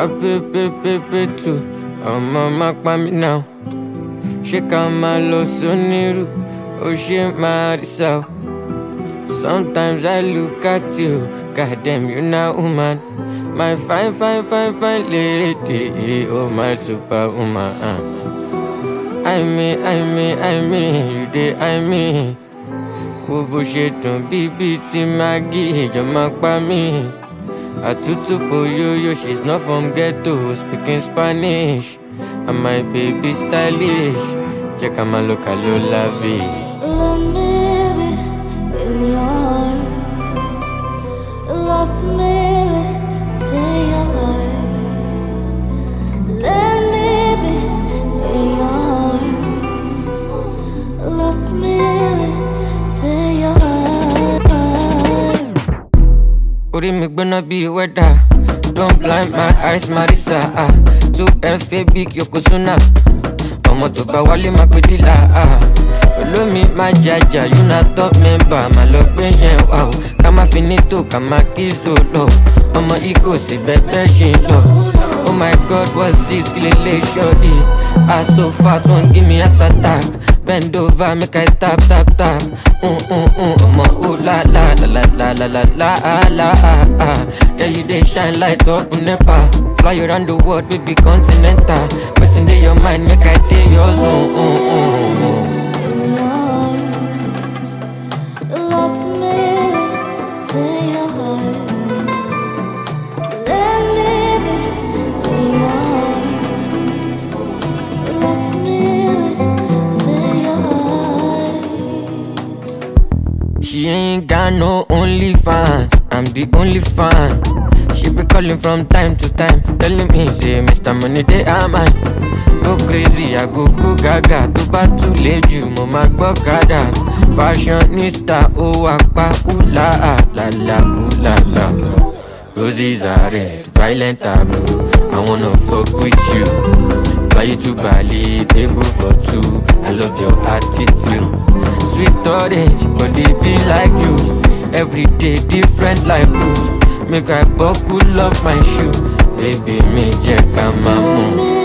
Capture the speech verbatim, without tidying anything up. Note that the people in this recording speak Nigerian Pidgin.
My baby, baby too. I'm on my me now. Shake on my low soniru. Oh shit, my soul. Sometimes I look at you. Goddamn, you now woman. My fine, fine, fine, fine lady. Oh my superwoman. I mean, I mean, I mean, you did, I mean. Bobo shit on B B T Maggie, you mark by me. Atutu Poyoyo, she's not from ghetto, speaking Spanish. And my baby stylish. Check out my local la vie. Let me be in your arms. Lost me within your eyes. Let me be in your arms. Lost me within your eyes. Ori mi gbona be weather. Don't blind my eyes, Marisa. Ah. two F A big Yokozuna. Omo to ba wale ma pedila. Ah. Olomi ma jaja, you na top member. Ma lo pe yen wow. Kama finito, kama kiso lo. Omo iko si bebe shin lo. Oh my God, what's this kilele shorty? Ah, so fat, won't give me a attack. Bend over, make I tap, tap, tap. Mm, mm, mm, omo, ooh, la, la, la, la, la, la, la, la, la, ah. Yeah, you they shine like up in Nepal. Fly around the world, we be continental. But in your mind, make I take yours, mm, mm, mm, mm. In your arms. Lost me within your eyes. Let me be in your arms. Lost me within your eyes. She ain't got no only fans, I'm the only fan. She be calling from time to time, telling me, say, Mister Money, they are mine. Go crazy, I go go gaga. Too bad too late, you mama gbokada. Fashionista, oh akpa, ooh la la la, ooh la la. Roses are red, violent are blue. I wanna fuck with you. Fly you to Bali, table for two. I love your attitude. Sweet orange, but they be like juice. Every day different like blues. Make I buckle up my shoe. Baby, me check out my moon.